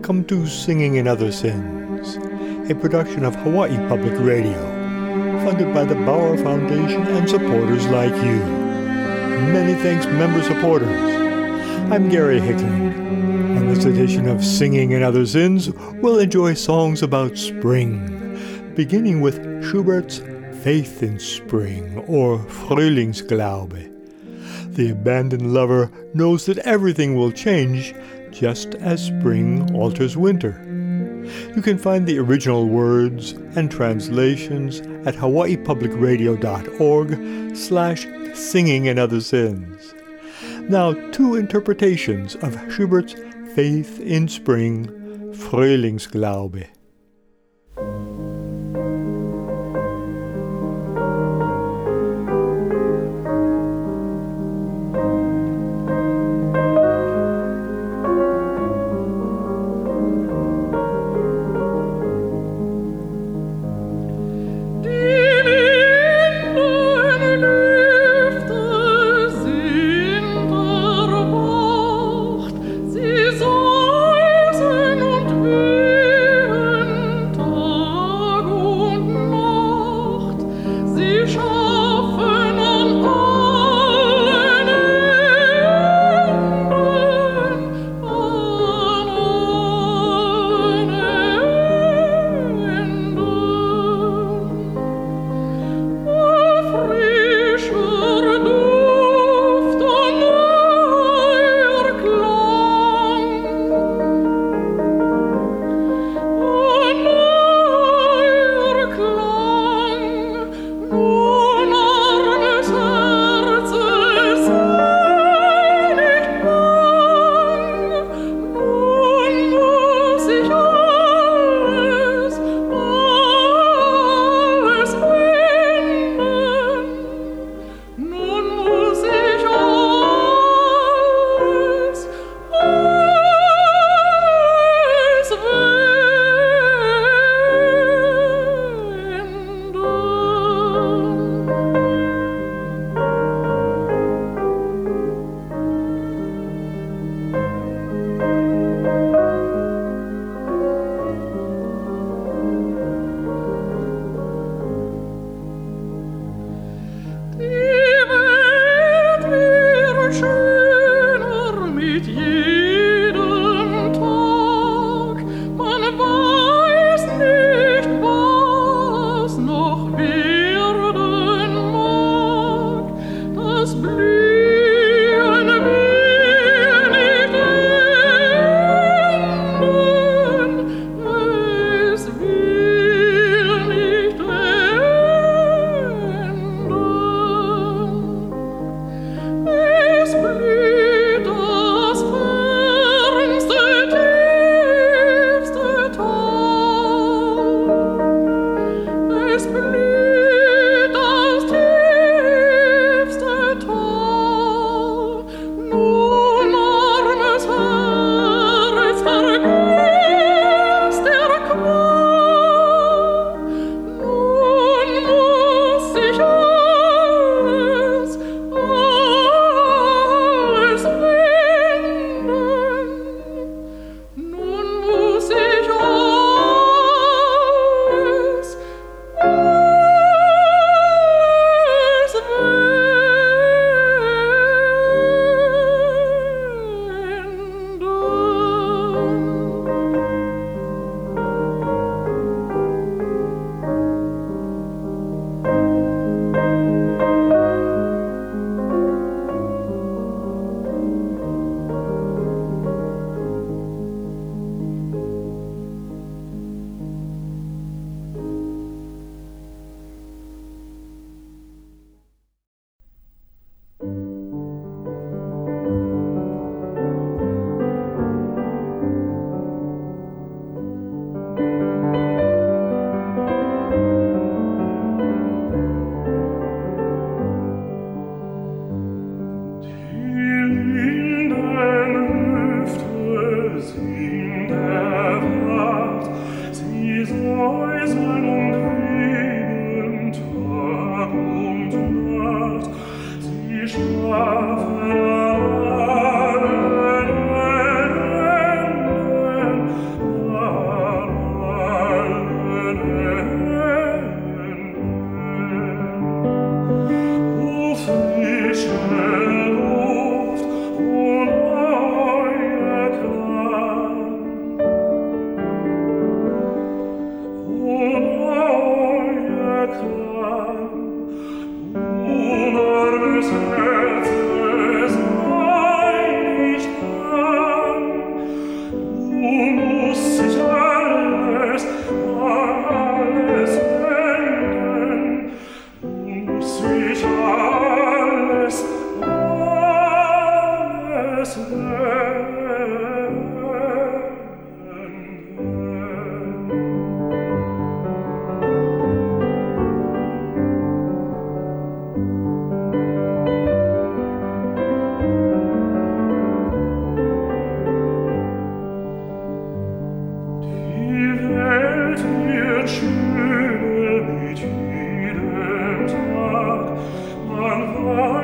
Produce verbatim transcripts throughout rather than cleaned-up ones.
Welcome to Singing in Other Sins, a production of Hawaii Public Radio, funded by the Bauer Foundation and supporters like you. Many thanks, member supporters. I'm Gary Hickling. On this edition of Singing in Other Sins, we'll enjoy songs about spring, beginning with Schubert's Faith in Spring, or Frühlingsglaube. The abandoned lover knows that everything will change just as spring alters winter. You can find the original words and translations at hawaii public radio dot org slash singing in other sins. Now, two interpretations of Schubert's Faith in Spring, Frühlingsglaube. Sie säusen und wehen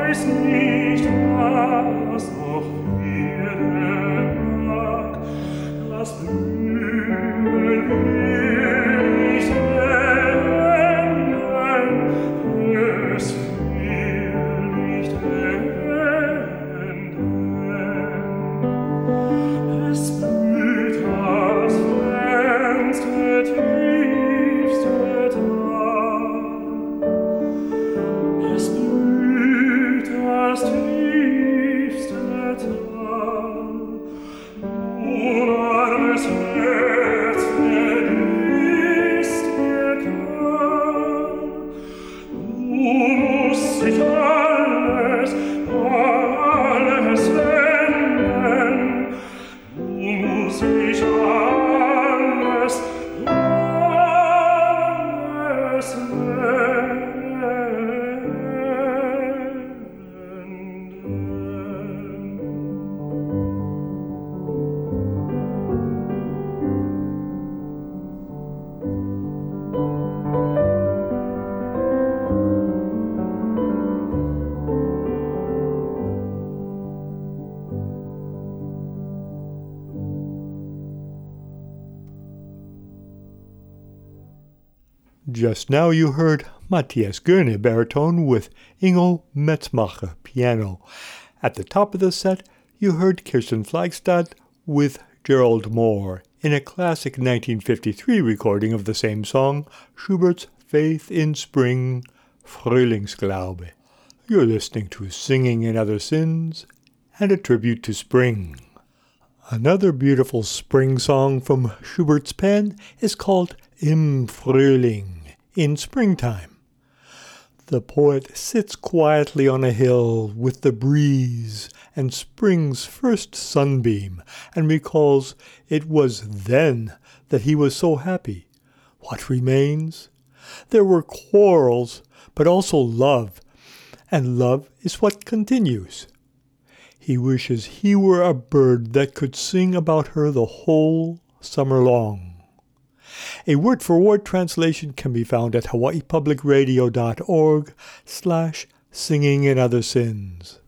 Just now you heard Matthias Goerne baritone with Ingo Metzmacher piano. At the top of the set, you heard Kirsten Flagstad with Gerald Moore in a classic nineteen fifty-three recording of the same song, Schubert's Faith in Spring, Frühlingsglaube. You're listening to Singing in Other Sins and a tribute to spring. Another beautiful spring song from Schubert's pen is called Im Frühling, in springtime. The poet sits quietly on a hill with the breeze and spring's first sunbeam and recalls it was then that he was so happy. What remains? There were quarrels, but also love, and love is what continues. He wishes he were a bird that could sing about her the whole summer long. A word-for-word translation can be found at hawaiipublicradio.org slash singing in other sins.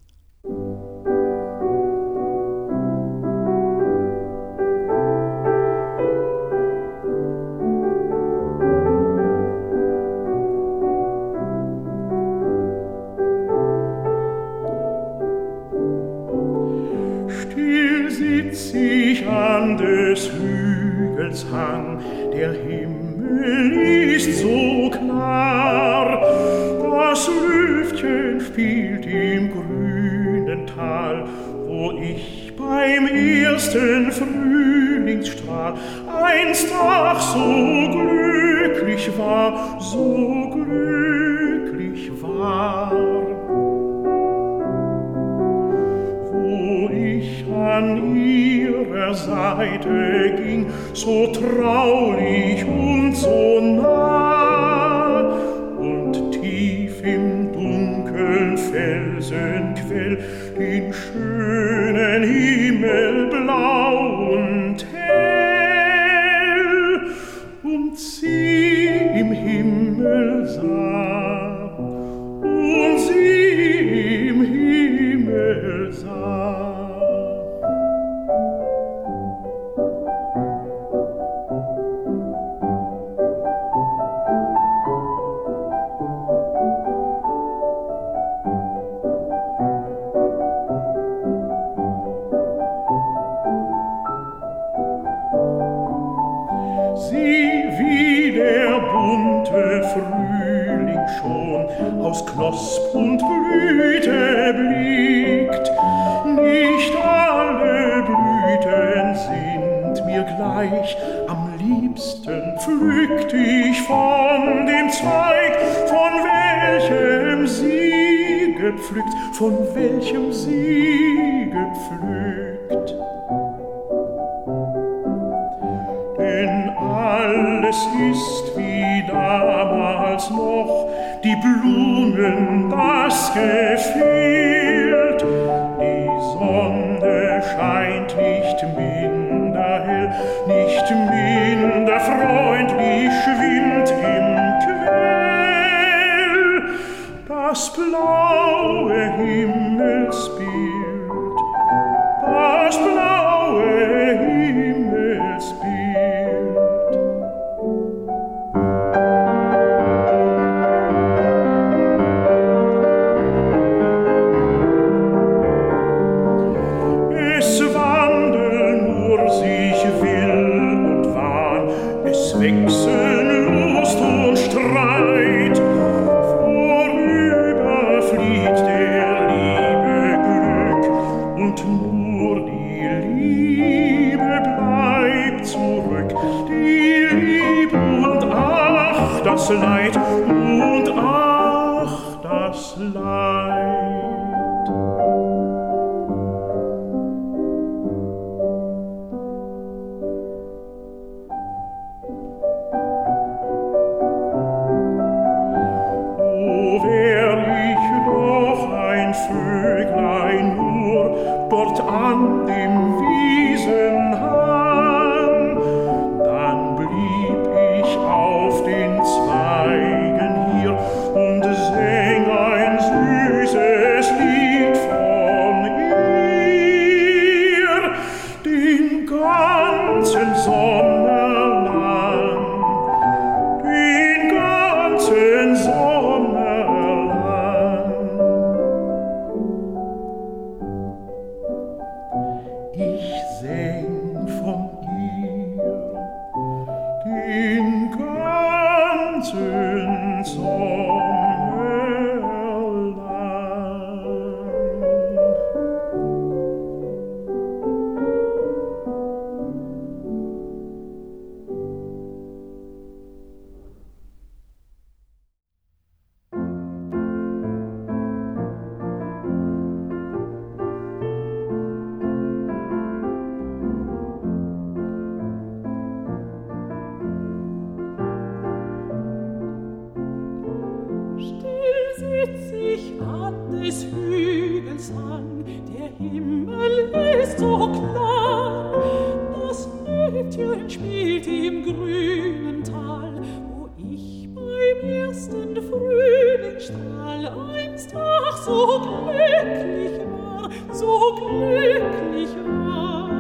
Still sitz ich an des Hügels Hang, der Himmel ist so klar, das Lüftchen spielt im grünen Tal, wo ich beim ersten Frühlingsstrahl einst ach so glücklich war, so glücklich war. Wo ich an ihrer Seite ging, so traulich und so nah, und tief im dunkeln Felsenquell den schönen Himmel blau und hell, und sie im Himmel sah, und sie im Himmel sah. Frühling schon aus Knosp und Blüte blickt. Nicht alle Blüten sind mir gleich, am liebsten pflückt ich von dem Zweig, von welchem sie gepflückt, von welchem sie gepflückt. Denn alles ist wie damals noch, die Blumen, das gefehlt. Die Sonne scheint nicht minder hell, nicht minder freundlich schwimmt im Quell. Das blaue Himmel das Leid und ach, das Leid. Oh, wär ich doch ein Vöglein nur dort an dem Wiesenhang, dann blieb ich auf den Zweigen hier und säng ein süßes Lied von ihr, den ganzen Sommer lang, den ganzen Sommer lang. Ich säng von ihr den ganzen Sommer lang. Still sitz ich an des Hügels Hang, der Himmel ist so klar, das Nötchen spielt im grünen Tal, wo ich beim ersten Frühlingsstrahl einst ach so glücklich war, so glücklich war.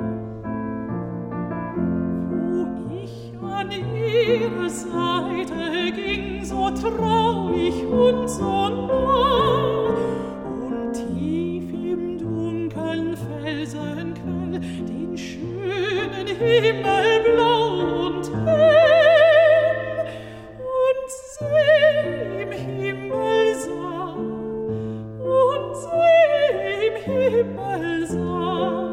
Wo ich an ihrer Seite ging, so traulich und so nah, und tief im dunkeln Felsenquell den schönen Himmel blau und hell und seh im Himmel sah und seh im Himmel sah.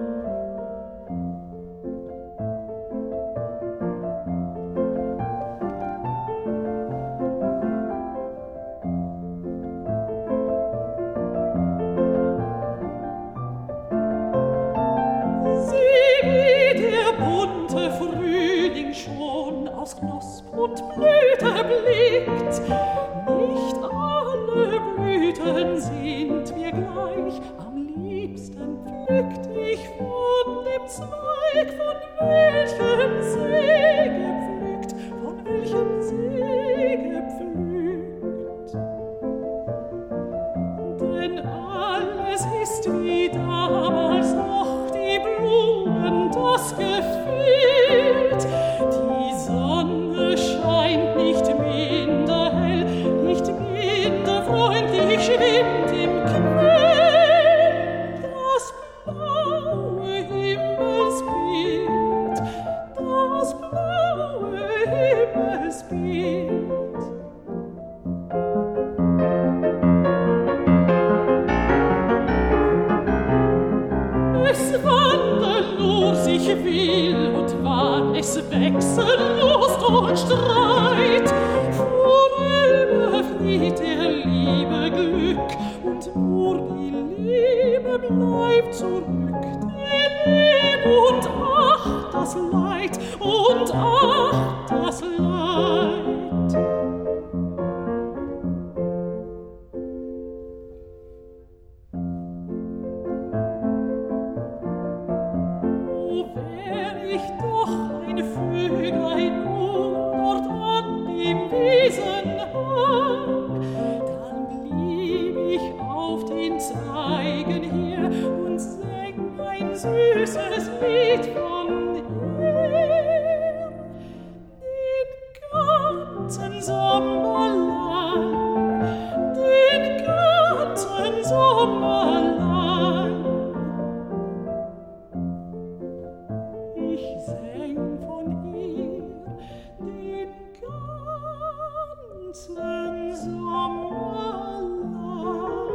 Schon aus Knosp und Blüte blickt. Nicht alle Blüten sind mir gleich, am liebsten pflückt ich von dem Zweig, von welchem See gepflückt, von welchem See gepflückt. Denn alles ist wie damals noch, die Blumen, das gefehlt. Die Sonne scheint nicht minder hell, nicht minder freundlich schwimmt im Quell. Das blaue Himmelsbild, das blaue Himmelsbild. Es wandelt nur sich will und wahn, es wechseln Lust und Streit. Vorüber flieht der Liebe Glück und nur die Liebe bleibt zurück. Die Liebe und ach, das Leid und ach, das Leid. Vöglein nur dort an dem Wiesenhang, dann blieb ich auf den Zweigen hier und sang ein süßes Lied von ihr. Den ganzen Sommer lang, den ganzen Sommer lang. Ich sang von ihr den ganzen Sommer lang.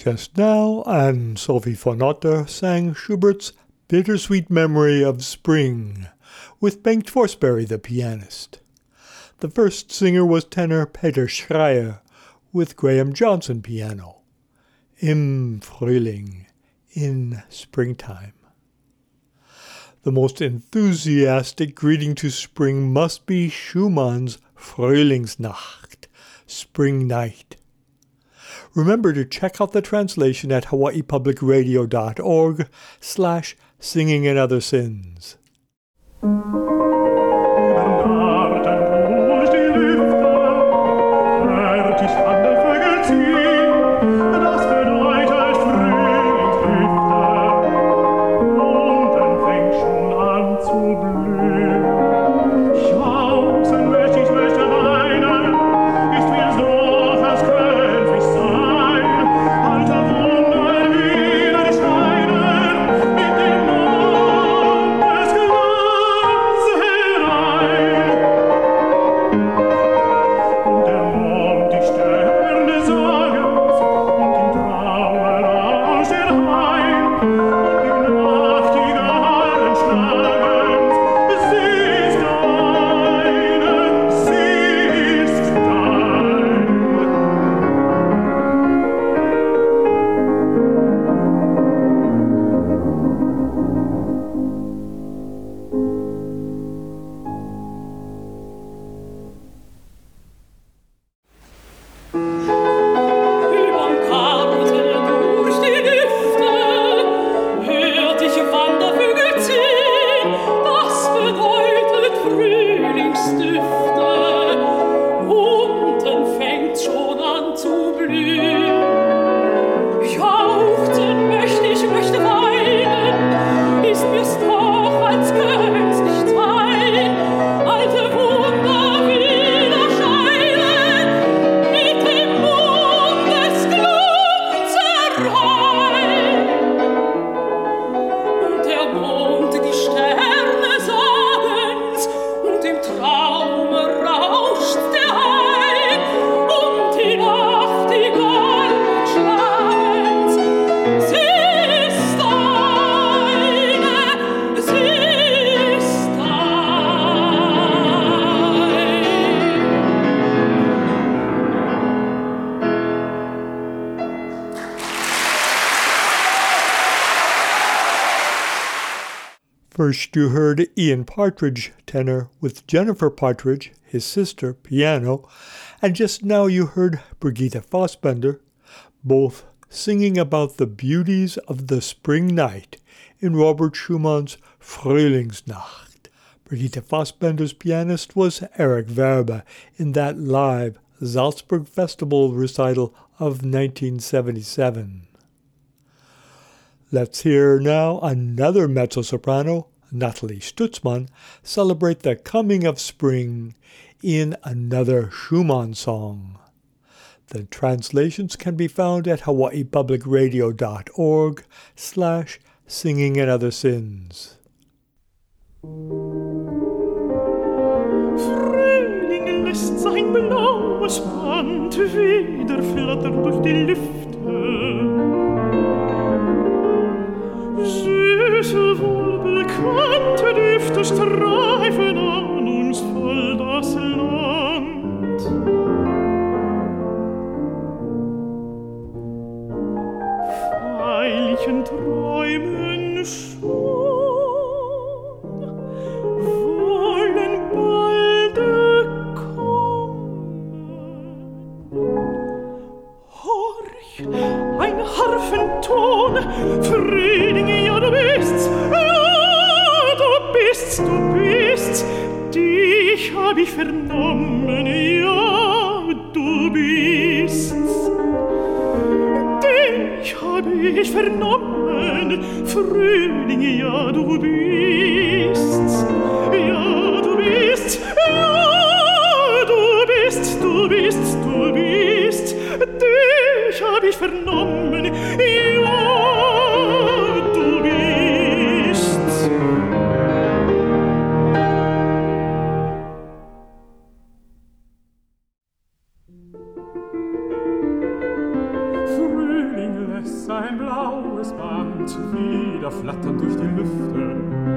just now, Anne-Sophie von Otter sang Schubert's Bittersweet Memory of Spring, with Bengt Forsberg the pianist. The first singer was tenor Peter Schreier, with Graham Johnson piano. Im Frühling, in springtime. The most enthusiastic greeting to spring must be Schumann's Frühlingsnacht, Spring Night. Remember to check out the translation at hawaii public radio dot org slash singing and other sins. First you heard Ian Partridge, tenor, with Jennifer Partridge, his sister, piano, and just now you heard Brigitte Fassbender, both singing about the beauties of the spring night in Robert Schumann's Frühlingsnacht. Brigitte Fassbender's pianist was Eric Werbe in that live Salzburg Festival recital of nineteen seventy-seven. Let's hear now another mezzo-soprano, Nathalie Stutzmann, celebrate the coming of spring in another Schumann song. The translations can be found at hawaii public radio dot org slash singing and other sins. Frühling lässt sein blaues Band wieder flattern durch die Lüfte. Süße, wohlbekannte Düfte streifen an uns voll das Land. Feierlichen Träumen schon wollen bald kommen. Horch, ein Harfenton, Frühling, ja du bist's, ja du bist's, du bist's, dich hab ich vernommen, ja du bist's, dich hab ich vernommen, Frühling, ja du bist's, ja du bist's, ja du bist, du bist, du bist, dich hab ich vernommen, ja du bist. Frühling wieder flattern durch die Lüfte.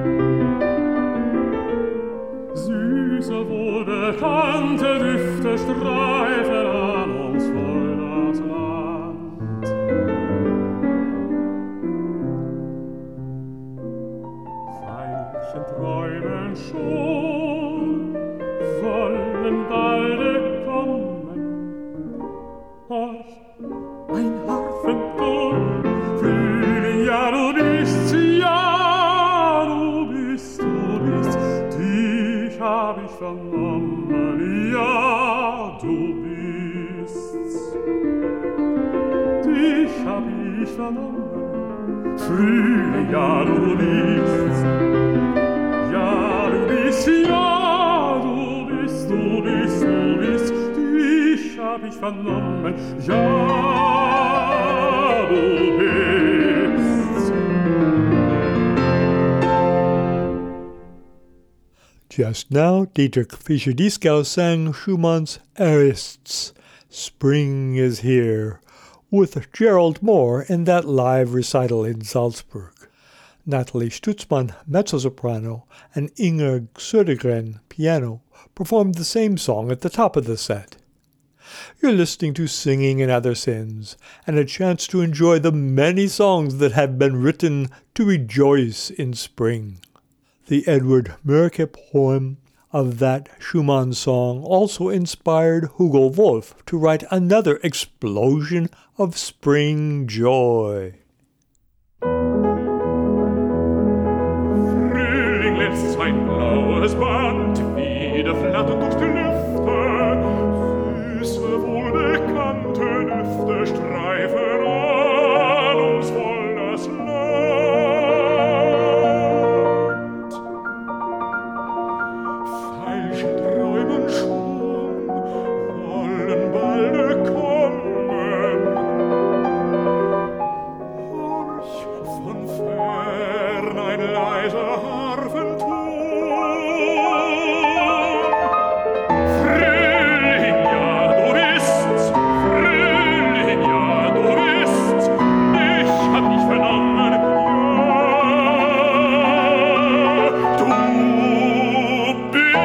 Süße, wohlbekannte Düfte streifen ahnungsvoll das Land. Veilchen träumen schon, wollen balde kommen. Horch, ein Harfenton, Frühling, ja du bist, ja du bist, du bist, dich hab ich vernommen, ja du bist's. Dich hab ich vernommen, Frühling, ja du bist, ja du bist, ja du bist, du bist, du bist, dich hab ich vernommen, ja du bist. Just now, Dietrich Fischer-Dieskau sang Schumann's Arists, Spring is Here, with Gerald Moore in that live recital in Salzburg. Natalie Stutzmann, mezzo-soprano, and Inger Södergren, piano, performed the same song at the top of the set. You're listening to Singing and Other Sins, and a chance to enjoy the many songs that have been written to rejoice in spring. The Edward Mörike poem of that Schumann song also inspired Hugo Wolf to write another explosion of spring joy. Frühling lässt sein blaues Band wieder flattern durch die Lüfte. Süße, wohlbekannte Düfte streifen ahnungsvoll das Land. Veilchen träumen schon, wollen balde kommen. Horch, von fern ein leiser Harfenton. Frühling, ja du bist, Frühling, ja du bist, ich hab dich vernommen, ja du bist.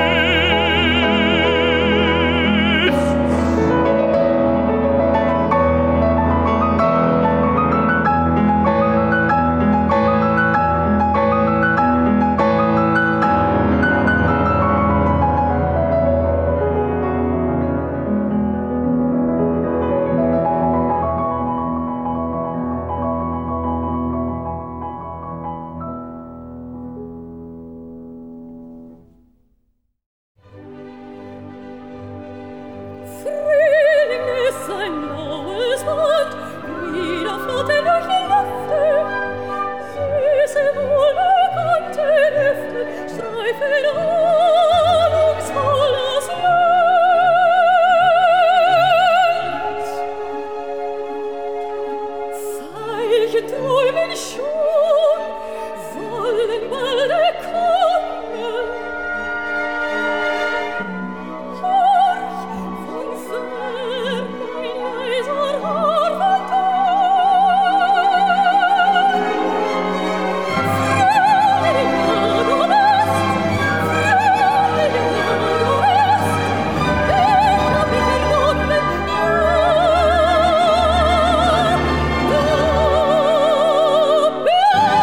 Frühling ist ein blaues Band, wieder flattern durch die Lüfte. Süße, wohlbekannte Düfte streifen ahnungsvoll das Land. Veilchen träumen schon, wollen balde kommen. Horch, von fern ein leiser Harfenton. Frühling, ja du bist, Frühling, ja du bist, ich hab dich vernommen, ja du bist.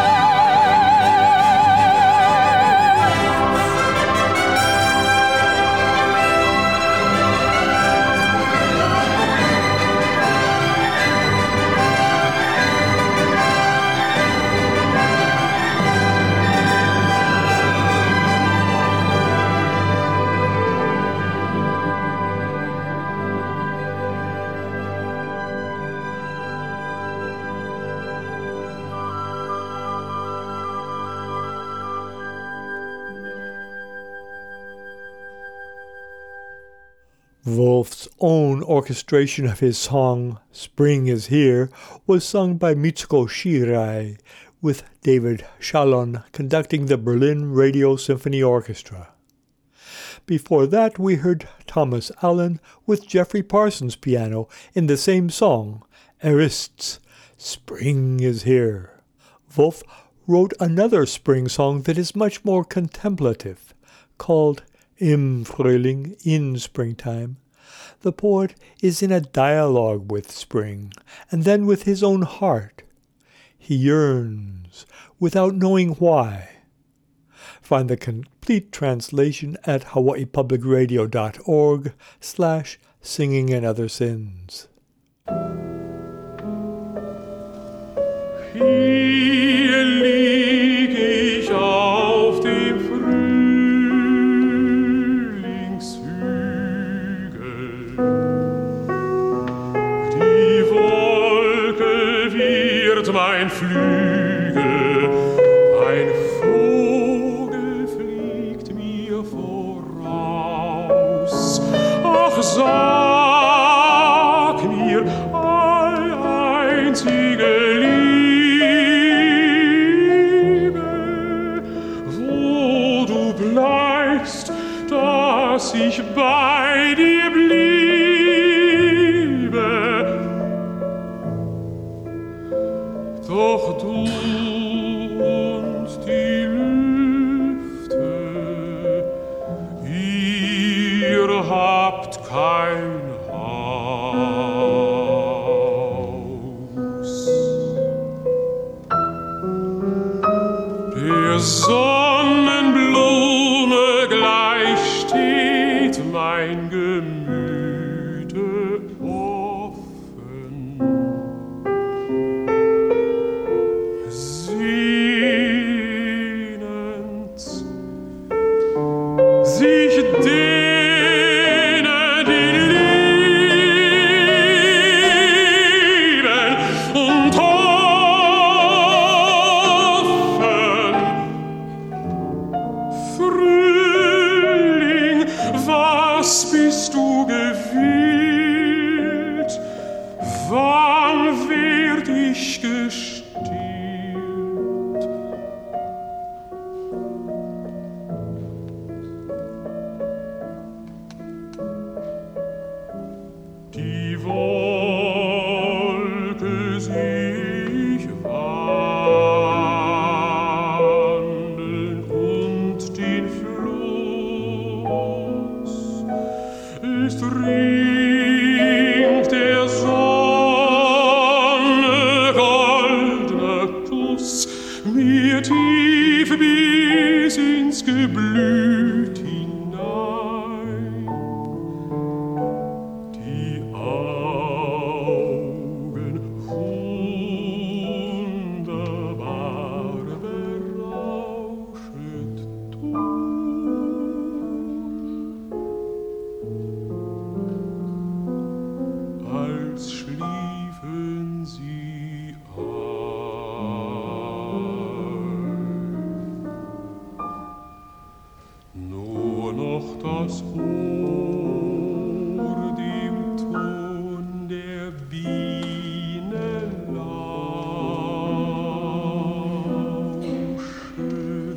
Wolf's own orchestration of his song Spring is Here was sung by Mitsuko Shirai, with David Shalon conducting the Berlin Radio Symphony Orchestra. Before that, we heard Thomas Allen with Jeffrey Parsons piano in the same song, Arists, Spring is Here. Wolf wrote another spring song that is much more contemplative, called Im Frühling, in springtime. The poet is in a dialogue with spring, and then with his own heart. He yearns, without knowing why. Find the complete translation at hawaii public radio dot org slash singing and other sins. Hier lieg ich auf dem Frühlingshügel. Die Wolke wird mein Flügel. Ein Vogel fliegt mir voraus. Ach, sag mir, einzige dass ich bei dir bliebe. Doch du und die Lüfte, ihr habt kein Haus. Der Sonnenblume gleich steht mein Gemüte offen. Sehnend sich denen, die lieben und hoffen. Frühling, was bist du gewillt? Wann werd ich gestillt? Die Wolke seh ich wandeln und den Fluss. Es trinkt der Sonne goldener Kuss mir tief bis ins Geblüt hinein. Die Augen wunderbar berauschet tun, als schliefen sie ein. Nur noch das Ohr dem Ton der Biene lauschet.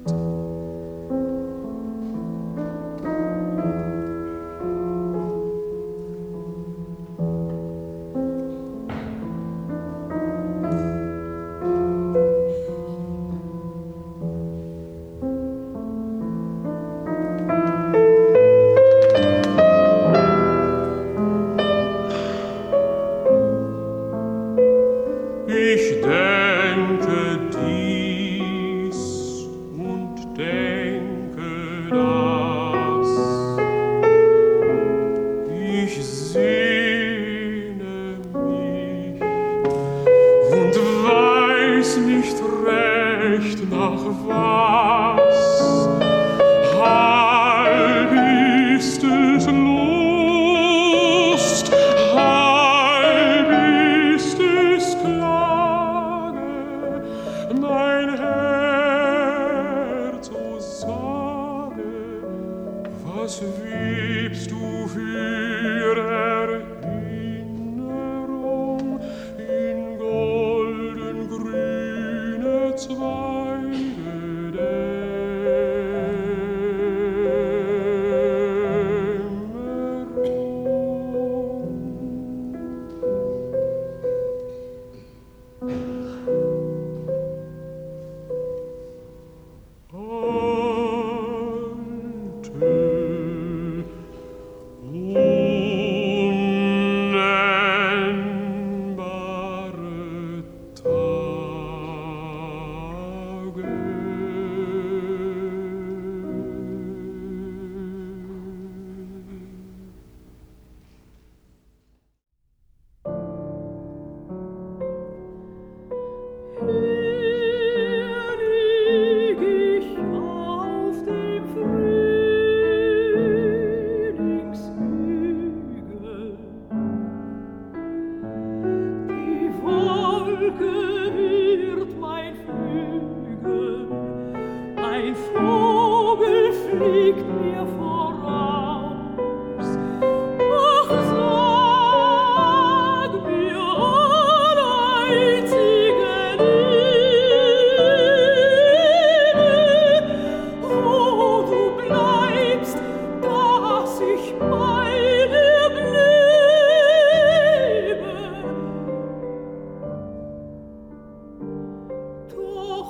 Ich denke dies und denke das. Ich sehne mich und weiß nicht recht nach was. Halb ist es Lust, halb ist es Klage. Mein Herz, oh sage, was webst du für Erinnerung in golden-grüne Zweige Dämmerung. ein Vogel fliegt mir voraus. Ach, sag mir, alleinzige Liebe, wo du bleibst, dass ich bei dir bliebe. Doch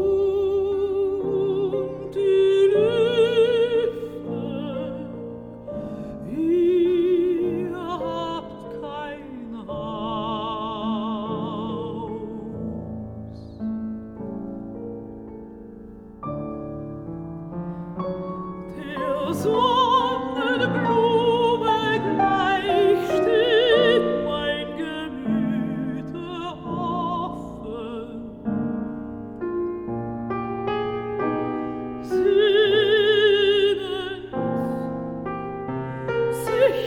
tun die Lüfte, ihr habt kein Haus. Der Sonnenblume gleich steht mein Gemüte offen. Sinnend, sich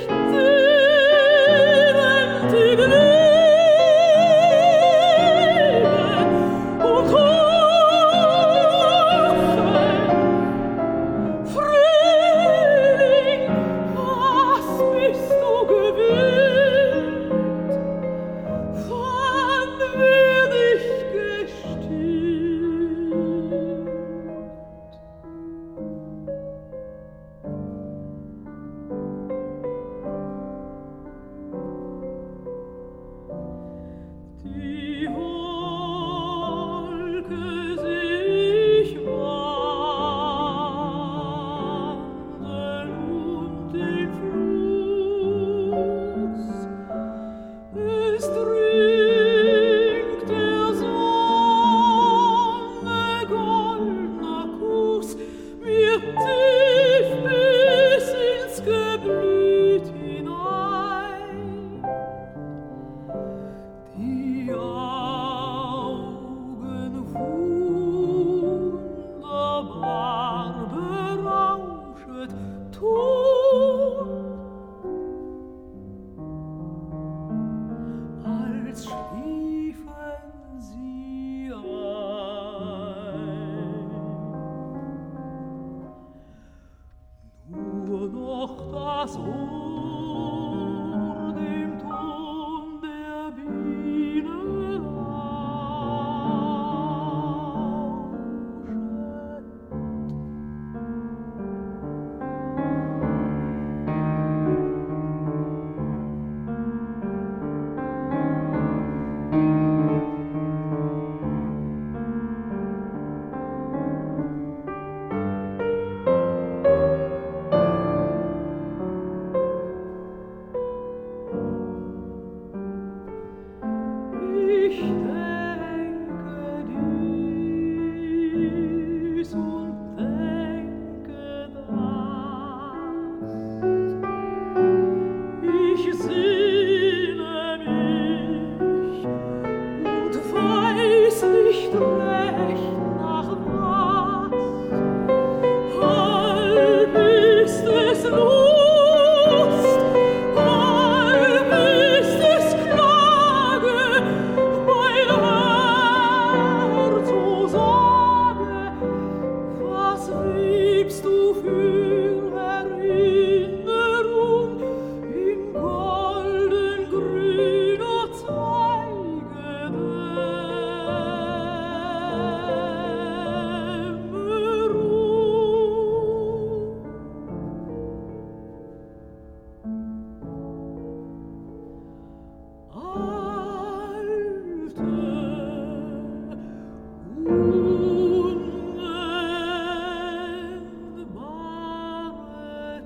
sehnend in Liebe und rufen, Frühling, was bist du gewillt? Wann werd ich gestillt? Die Wolke seh ich wandeln und den Fluss. Es trinkt der Sonne goldener Kuss mir tief bis ins Geblüt hinein. Die Augen wunderbar berauschet tun, als schliefen sie ein. Nur noch das Ohr dem Ton der Biene lauschet. Ich denke dies und denke das. Ich sehne mich und weiß nicht recht nach was. Halb ist es Lust, halb ist es Klage, mein Herz, o sage, was liebst du für Erinnerung in golden-grüner Zeigedämmerung? Alte, unendbare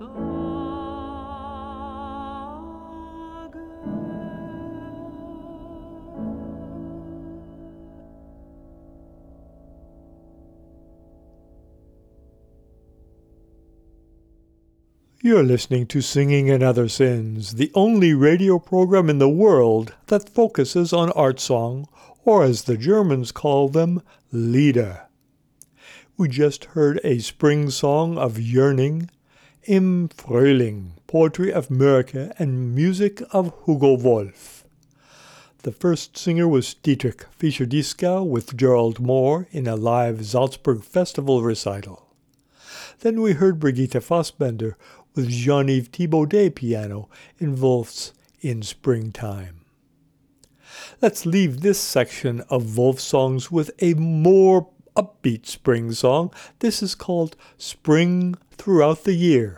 You're listening to Singing and Other Sins, the only radio program in the world that focuses on art song, or as the Germans call them, Lieder. We just heard a spring song of yearning, Im Frühling, poetry of Mörike and music of Hugo Wolf. The first singer was Dietrich Fischer-Dieskau with Gerald Moore in a live Salzburg Festival recital. Then we heard Brigitte Fassbender with Jean-Yves Thibaudet piano in Wolf's In Springtime. Let's leave this section of Wolf songs with a more upbeat spring song. This is called Spring Throughout the Year.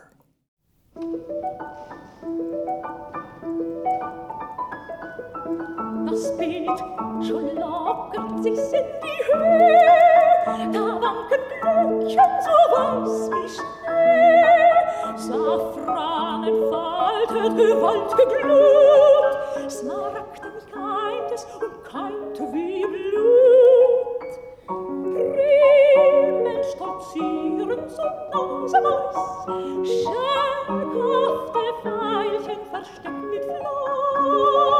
Das Beet schon lockert sich's in die Höhe, da wanken Glöckchen so weiß wie Schnee. Safran entfaltet gewaltige Glut, Smaragden keimt es und keimt wie Blut. Bremen stolzieren so langsam aus, schankhafte Veilchen versteckt mit Fleiß.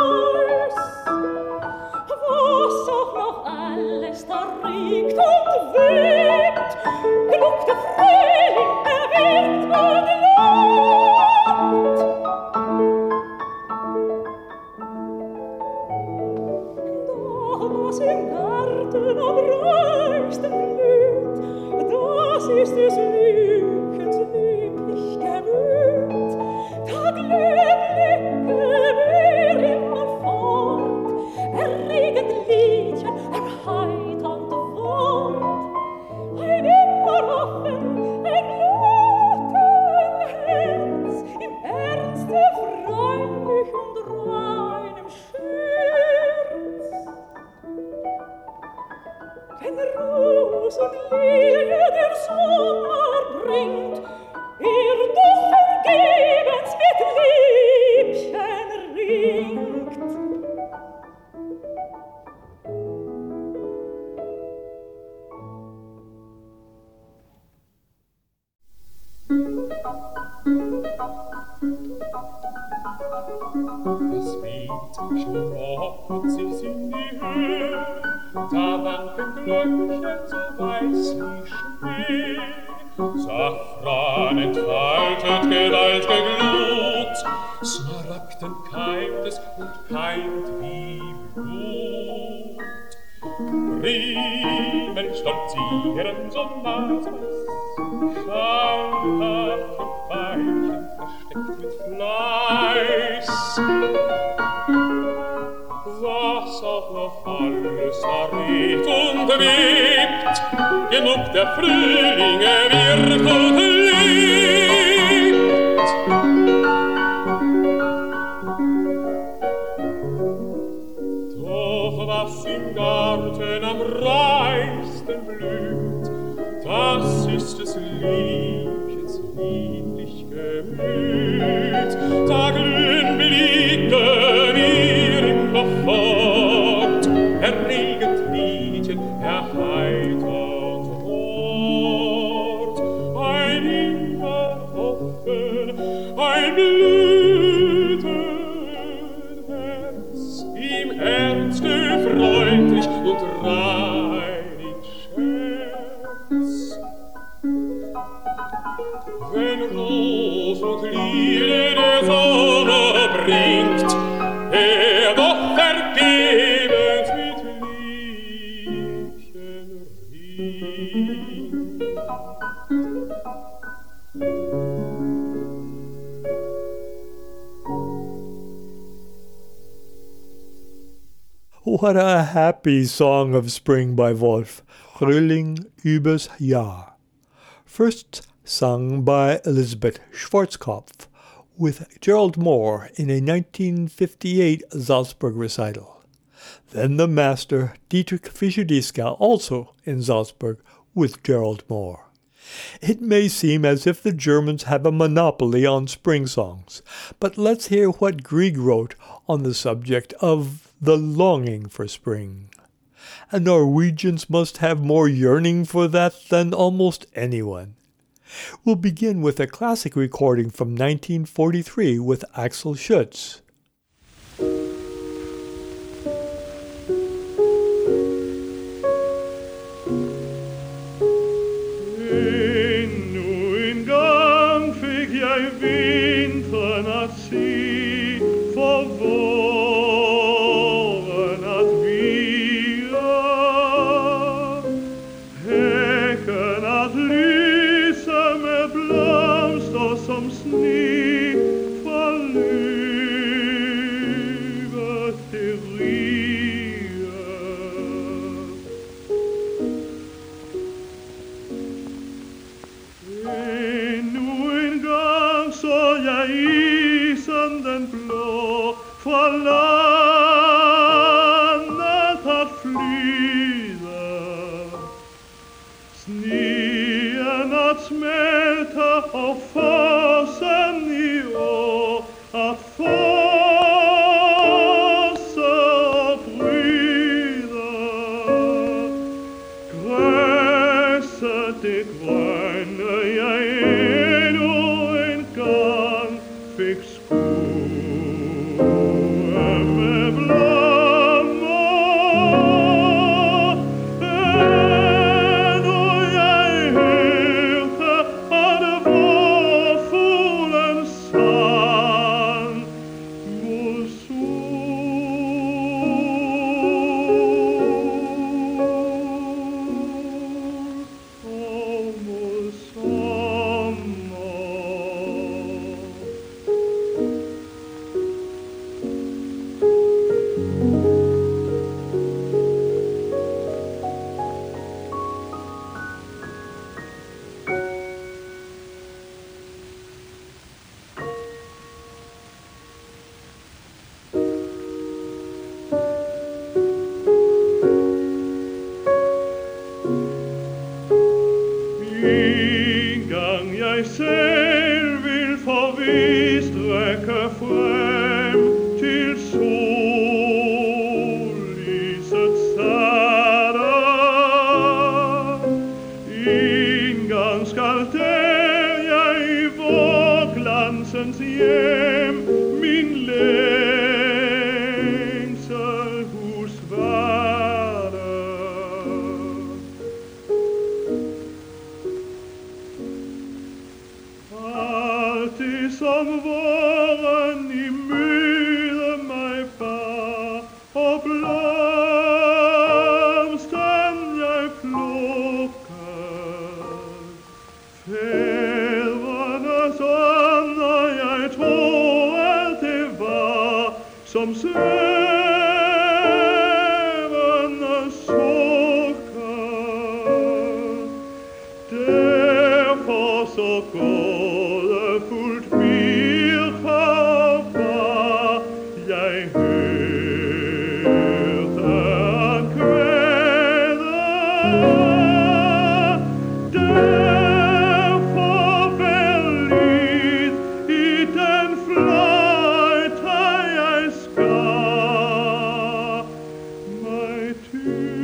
Was auch noch alles da riecht und webt, genug der Frühling erwirkt und lobt. Da was im Garten am reichsten blüht, das ist des Lückens lieblich Gemüt. Da glüht Blicke wir immer fort, erregend Liedchen, erheiternd Wort. Ein immer offen, ein Luten Herz, im Ernste freudig und reinem Scherz. Wenn Ros und Lilie der Sommer bringt, ihr doch vergebens mit Liebchen ringt. Das Beet schon lockert sich's in die Höhe, da wanken Glöckchen so weiß wie Schnee. Safran entfaltet gewaltige Glut, Smaragden keimt es und keimt wie Blut. Riemen stolzieren so nasenweiß, schalkhafte Veilchen versteckt mit Fleiß. Was auch noch alles da riecht und webt, genug der Frühlinge wird und lebt. Doch was im Garten am reichsten blüht, das ist des Liebchens lieblich Gemüt. Da glühen Blicke wir immer fort, erregend Liedchen, erheiternd Wort. Ein immer offen, ein blüten Herz, im Ernste freundlich und reinig Scherz. Wenn Ros und Lilie der Sonne bringt, er doch vergebens mit Liebchen ringt. What a happy song of spring by Wolf, Frühling übers Jahr. First sung by Elisabeth Schwarzkopf with Gerald Moore in a nineteen fifty-eight Salzburg recital. Then the master Dietrich Fischer-Dieskau, also in Salzburg, with Gerald Moore. It may seem as if the Germans have a monopoly on spring songs, but let's hear what Grieg wrote on the subject of the longing for spring. And Norwegians must have more yearning for that than almost anyone. We'll begin with a classic recording from nineteen forty-three with Axel Schütz. Vinter nasci, vor att smälta och fasen i år, att fasa och bryta. Gräset det gröna jag ännu en gång fick skoa med blommor. Ännu jag hörde att vårfågeln sang mot en gang jeg selv vil forvist række frem til sollysets satter. En gang skal der jeg i vårglansens hjem min længsel hos værter. Altid som våren i møde mig bar, og blomsten jeg plukker. Fædrenes ånder jeg tror at det var, som svævende sukker. Derfor så gådefuldt virker var, jeg hørte han kvæde. Derfor vær lyd i den fløjte jeg skar mig til.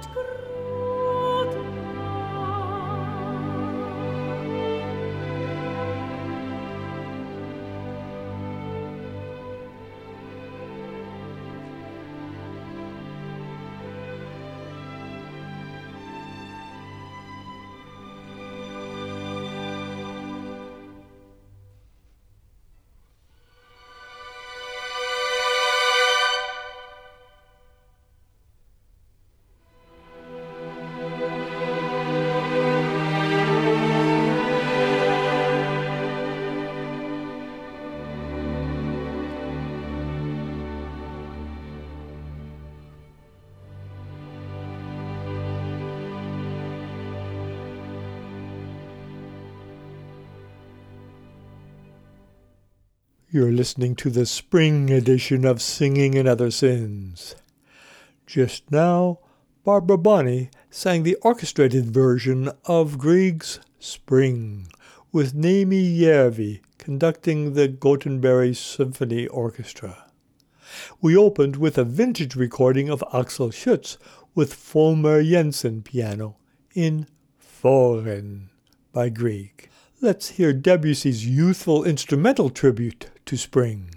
You're listening to the spring edition of Singing and Other Sins. Just now, Barbara Bonney sang the orchestrated version of Grieg's Spring, with Naomi Järvi conducting the Gothenburg Symphony Orchestra. We opened with a vintage recording of Axel Schütz with Folmer Jensen piano in Foren by Grieg. Let's hear Debussy's youthful instrumental tribute to spring.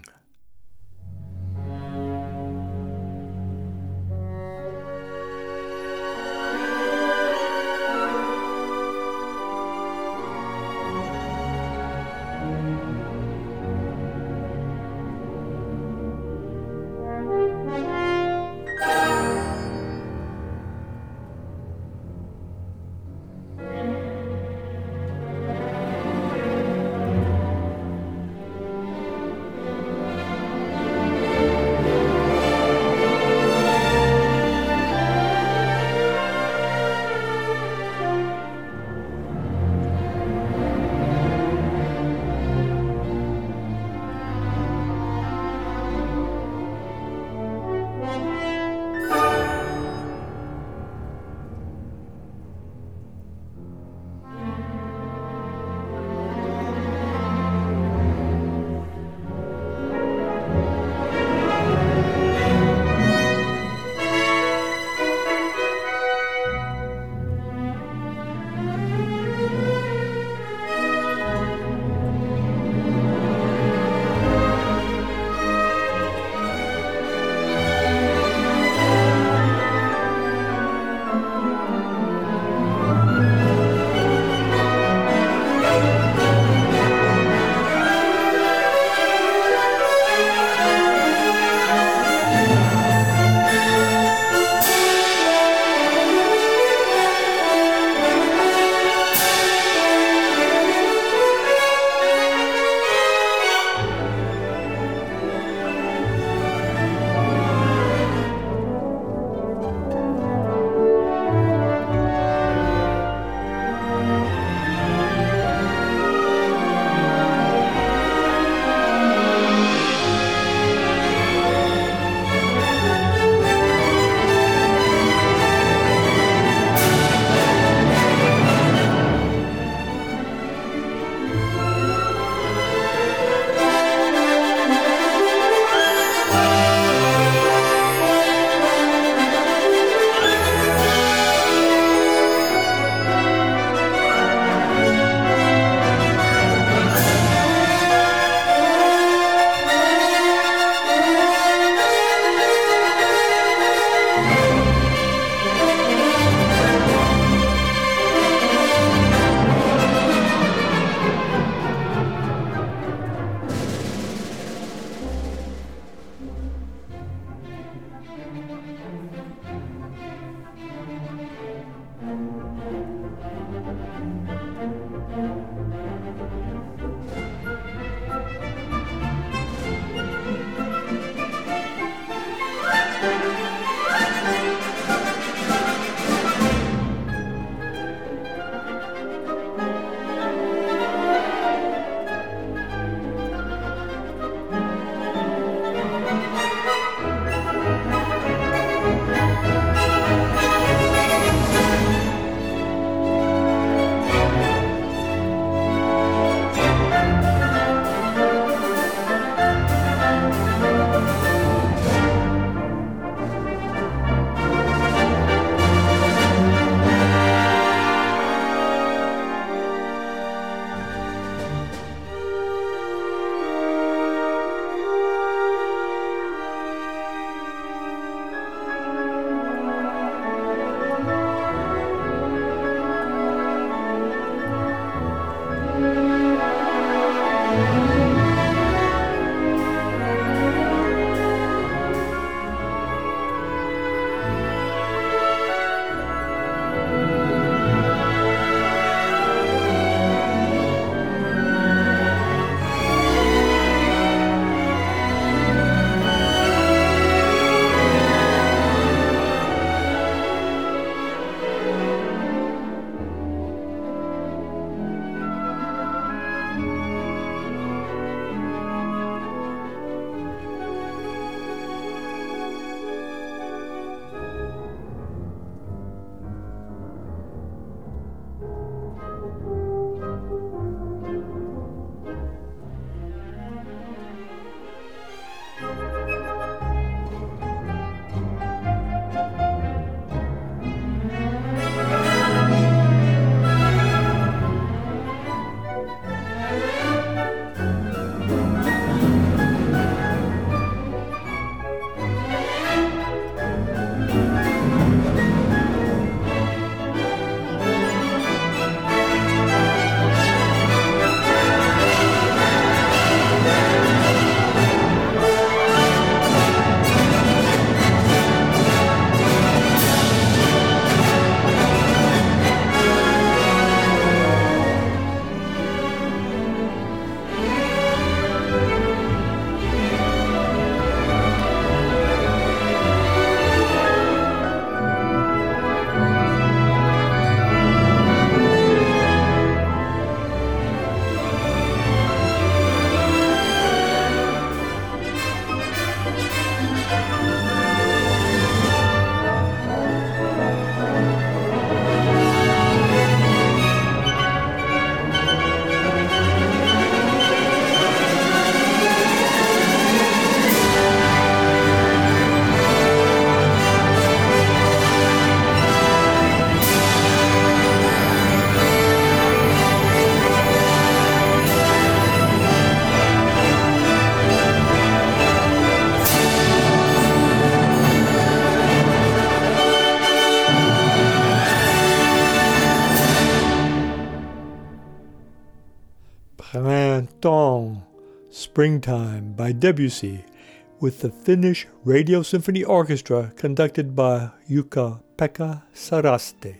Printemps, Springtime by Debussy, with the Finnish Radio Symphony Orchestra conducted by Jukka-Pekka Saraste.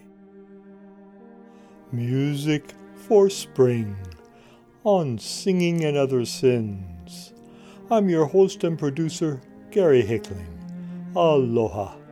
Music for Spring on Singing and Other Sins. I'm your host and producer, Gary Hickling. Aloha.